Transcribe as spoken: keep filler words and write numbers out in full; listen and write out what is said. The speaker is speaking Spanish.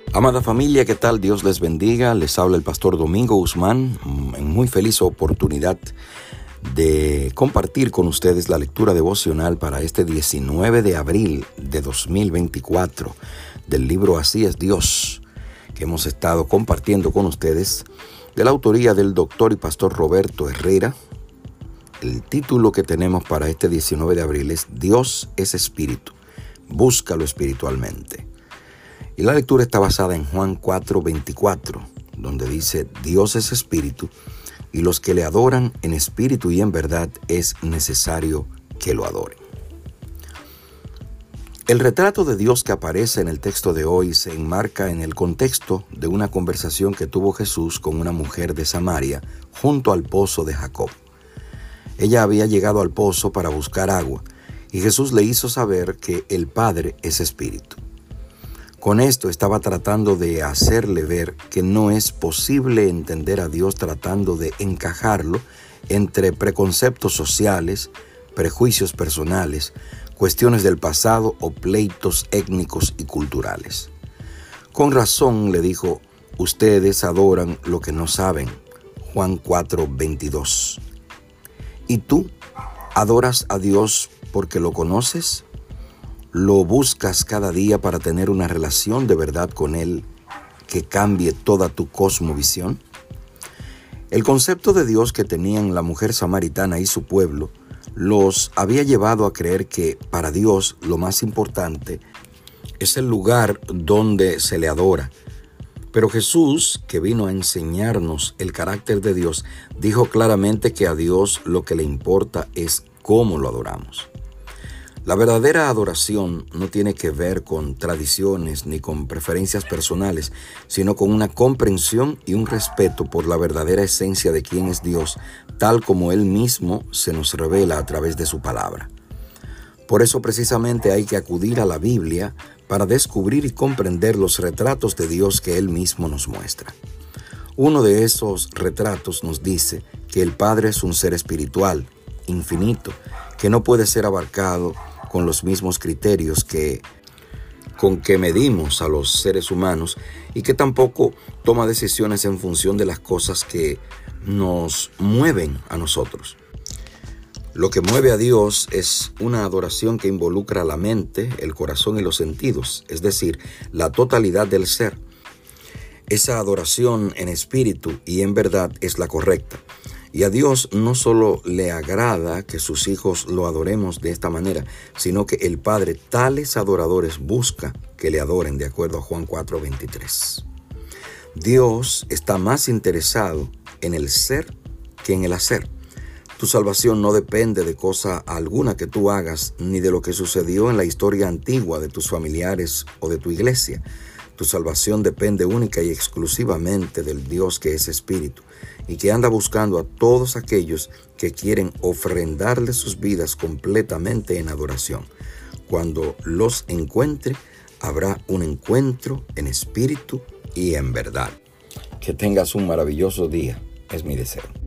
Amada familia, ¿qué tal? Dios les bendiga. Les habla el pastor Domingo Guzmán, en muy feliz oportunidad de compartir con ustedes la lectura devocional para este diecinueve de abril de dos mil veinticuatro del libro Así es Dios, que hemos estado compartiendo con ustedes, de la autoría del doctor y pastor Roberto Herrera. El título que tenemos para este diecinueve de abril es Dios es Espíritu, búscalo espiritualmente. Y la lectura está basada en Juan cuatro veinticuatro, donde dice: Dios es espíritu, y los que le adoran en espíritu y en verdad es necesario que lo adoren. El retrato de Dios que aparece en el texto de hoy se enmarca en el contexto de una conversación que tuvo Jesús con una mujer de Samaria junto al pozo de Jacob. Ella había llegado al pozo para buscar agua, y Jesús le hizo saber que el Padre es espíritu. Con esto estaba tratando de hacerle ver que no es posible entender a Dios tratando de encajarlo entre preconceptos sociales, prejuicios personales, cuestiones del pasado o pleitos étnicos y culturales. Con razón le dijo: ustedes adoran lo que no saben. Juan cuatro veintidós. ¿Y tú adoras a Dios porque lo conoces? ¿Lo buscas cada día para tener una relación de verdad con Él que cambie toda tu cosmovisión? El concepto de Dios que tenían la mujer samaritana y su pueblo los había llevado a creer que para Dios lo más importante es el lugar donde se le adora. Pero Jesús, que vino a enseñarnos el carácter de Dios, dijo claramente que a Dios lo que le importa es cómo lo adoramos. La verdadera adoración no tiene que ver con tradiciones ni con preferencias personales, sino con una comprensión y un respeto por la verdadera esencia de quién es Dios, tal como Él mismo se nos revela a través de su palabra. Por eso precisamente hay que acudir a la Biblia para descubrir y comprender los retratos de Dios que Él mismo nos muestra. Uno de esos retratos nos dice que el Padre es un ser espiritual, infinito, que no puede ser abarcado con los mismos criterios que, con que medimos a los seres humanos, y que tampoco toma decisiones en función de las cosas que nos mueven a nosotros. Lo que mueve a Dios es una adoración que involucra la mente, el corazón y los sentidos, es decir, la totalidad del ser. Esa adoración en espíritu y en verdad es la correcta. Y a Dios no solo le agrada que sus hijos lo adoremos de esta manera, sino que el Padre tales adoradores busca que le adoren, de acuerdo a Juan cuatro veintitrés. Dios está más interesado en el ser que en el hacer. Tu salvación no depende de cosa alguna que tú hagas, ni de lo que sucedió en la historia antigua de tus familiares o de tu iglesia. Tu salvación depende única y exclusivamente del Dios que es espíritu y que anda buscando a todos aquellos que quieren ofrendarle sus vidas completamente en adoración. Cuando los encuentre, habrá un encuentro en espíritu y en verdad. Que tengas un maravilloso día, es mi deseo.